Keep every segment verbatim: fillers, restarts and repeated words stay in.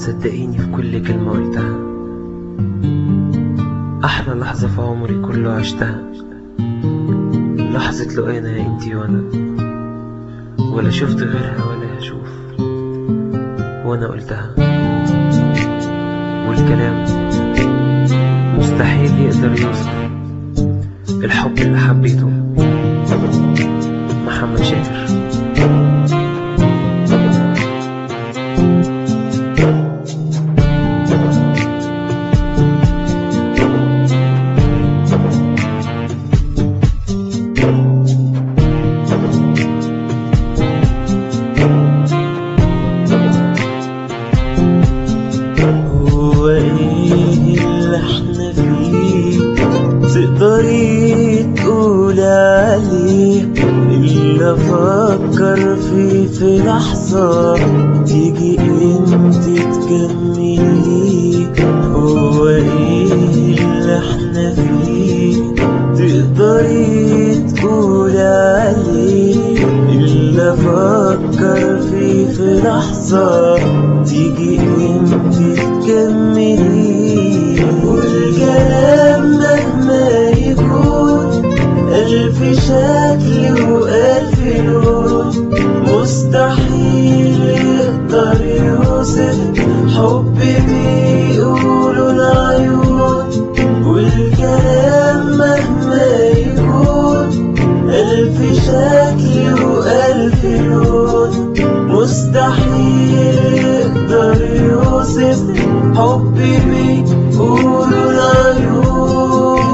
صدقيني في كل كلمة قلتها، أحلى لحظة في عمري كله عشتها، لحظة لقينا يا انتي وانا، ولا شفت غيرها ولا هشوف، وانا قلتها. والكلام مستحيل يقدر يوصف الحب اللي حبيته. محمد شاكر. هو ايه اللي احنا فيه تقدري تقولي عليه؟ اللي افكر فيه في لحظة تيجي انت تكملي. هو ايه اللي احنا فيه تقدري تقولي عليه؟ اللي افكر فيه في لحظة تيجي انت تكملي. والكلام مهما يكون ألف شكل وألف لون، مستحيل يقدر يوصف حب بيقولوا العيون. والكلام مهما يكون ألف شكل وألف لون، مستحيل يقدر يوصف حب بيقولوا العيون.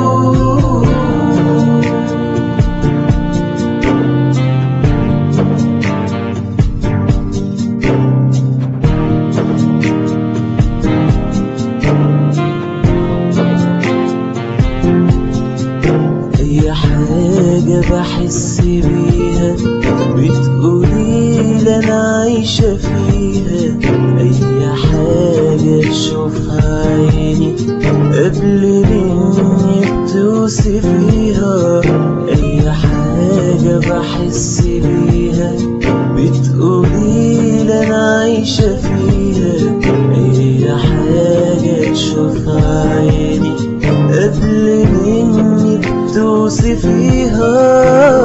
أي حاجة بحس بيها بتقولي أنا عايشة فيها، أي حاجة تشوفها عيني قبل مني بتوصفيها. أي حاجة بحس بيها بتقولي أنا عايشة فيها، أي حاجة تشوفها عيني قبل مني بتوصفيها.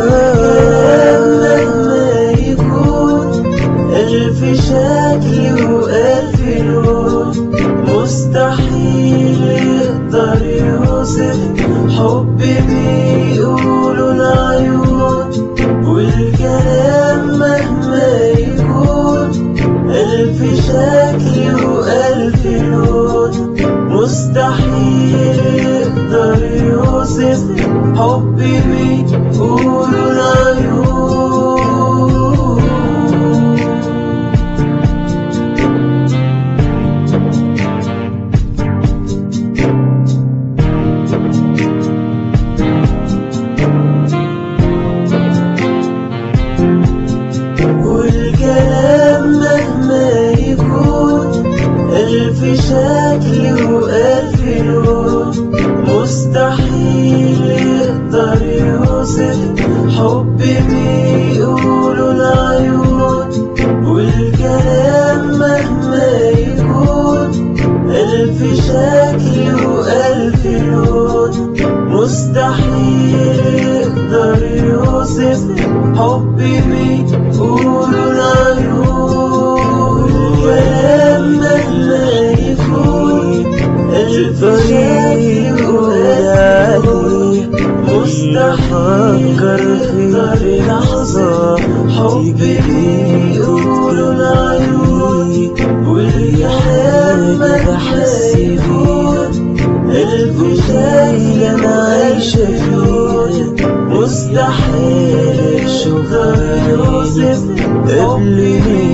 مهما يكون ألف شكل وألف لون، مستحيل يقدر يوصف حب بيقولوا العيون. والكلام مهما يكون ألف شكل وألف لون، مستحيل يقدر يوصف حب بيقولوا العيون. والكلام مهما يكون ألف شكل وألف لون، مستحيل يقدر يوصف حب بيقولوا العيون. والكلام مهما يكون ألف شكل وألف لون، مستحيل يقدر يوصف حب بيقولوا العيون. والكلام مهما يكون ألف شكل وألف، مستحيل في لحظة حب بيقولوا العيون. والكلام بحس بيها ألف شكل أنا عايشة فيها، مستحيل يقدر يوصف قبل